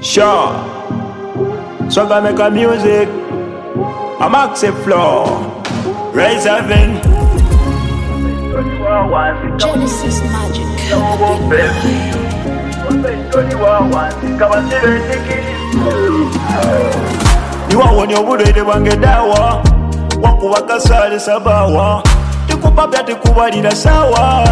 Sure. So I make a music. I'm Maxi Flow. Rise Heaven. Genesis Magic. Niwawonya obulwere bwange dawa wakuba kasale sabawa tikupapya tikubalira sawa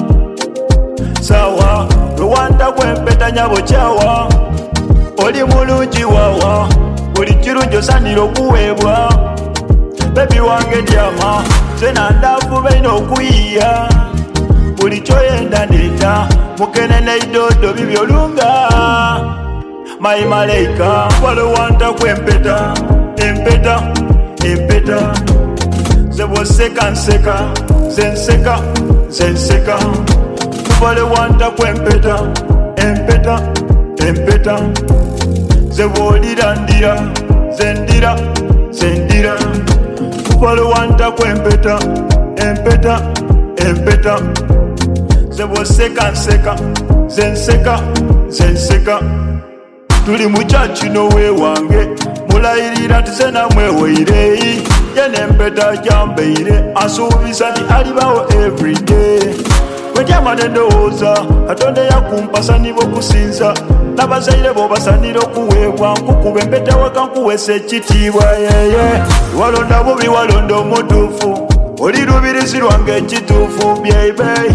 sawa Rwanda kwempeta nyabo kyawa oli mulungi wawa buli kirungi osanira okuweebwa bebi wange dyama sena ndafu beina okuyiya buli kyoyenda ndeta mukenene idodo bibyolunga my malaika walowanta kwempeta empeta empeta zeboseka nseka zenseka zenseka walowanta kwempeta empeta empeta zebolira ndira zendira zendira walowanta kwempeta empeta empeta zeboseka nseka zenseka zenseka tuli muchachi nowe wange mulayirira tisena mweweireyi yenempeta jambeire asuubisa nti alibawo everyday wetyamane ndowooza katonda yakumpasa nibo kusinza nabazaire bo basanira okuweebwa nkukuba empeta waka nkuwesa ekitiibwa yeye walonda bubi walonda omutuufu oli lubirizi lwange ekituufu byeibe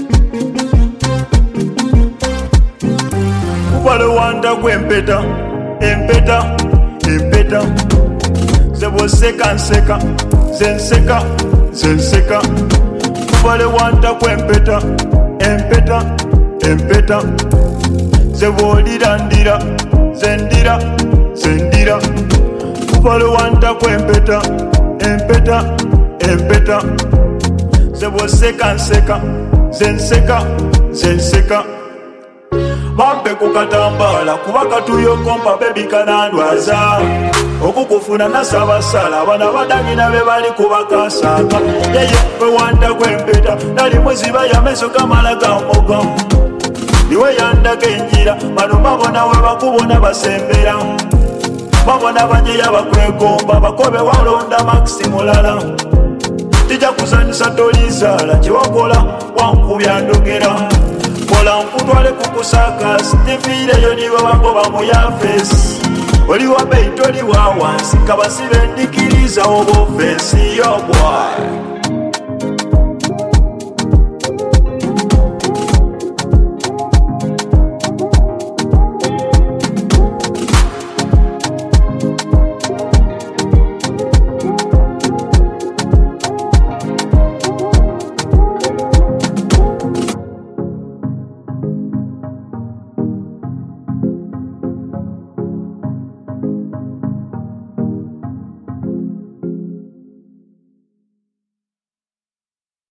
walowanda kwempeta empeta empeta zeboseka nseka zenseka zenseka walowanda kwempeta empeta empeta zebolira ndira zendira zendira walowanda kwempeta empeta empeta zeboseka nseka zenseka zenseka bampe kukatambala kuba katuyokompa bebi kanandwaza okukufuna nasabasala abana badangina be bali kubakasaka yeye wewanda kwempeta nali muziba yameso kamala gamoga niwe yandaka enjira bano babona we bakubona basembera babona banyeya bakwegomba bakobe walonda Maxi mulala tija kuzanyisa tolizaala kyewakola wankubya ndogera kola nkutwale kukusakasi tifiireyo nibo bagoba mu yafesi oli wa beyi toli wa wansi kabasibe ndikiriza oba ofensi yo boy